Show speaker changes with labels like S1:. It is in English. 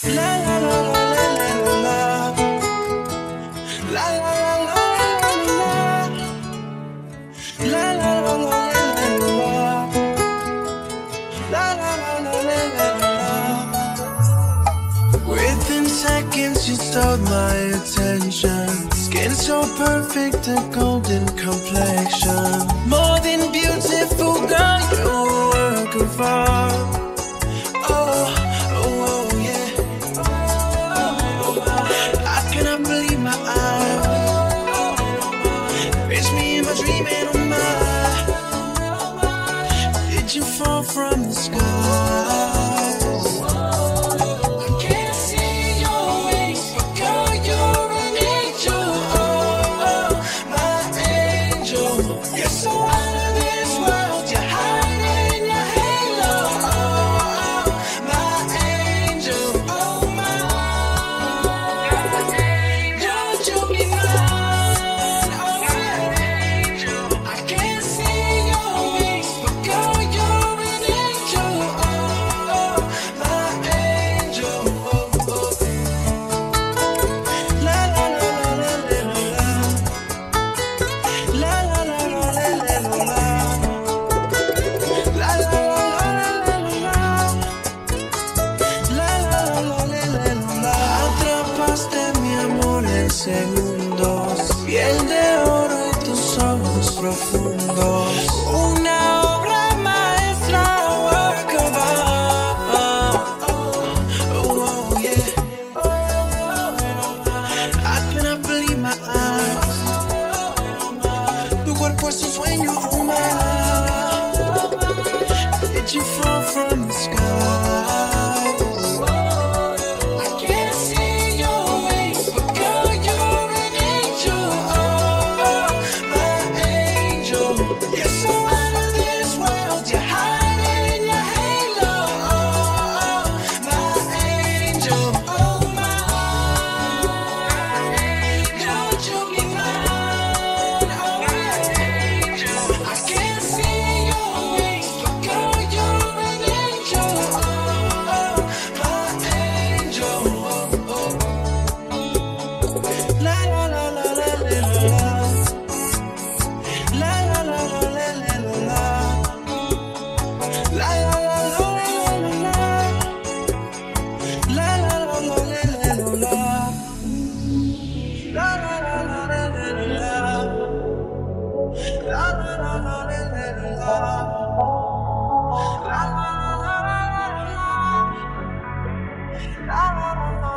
S1: La la la la la la la. La la la la la la. La la la la la la. La la la la la la. Within seconds you stole my attention. Skin so perfect, a golden complexion. More than beautiful, girl, you're a work of art. Dreaming on my, did you fall from the skies? I can't see your wings, but girl, you're an angel. Oh, my angel. You're so out of this world, you're hiding in your halo. Oh, my angel. Oh, my angel. Won't you be mine? Segundos, piel de oro y tus ojos profundos. Una obra maestra, work of art. Oh, yeah. I cannot believe my eyes. Tu cuerpo es un sueño, oh my. Did you fall from the sky? La la la la la la.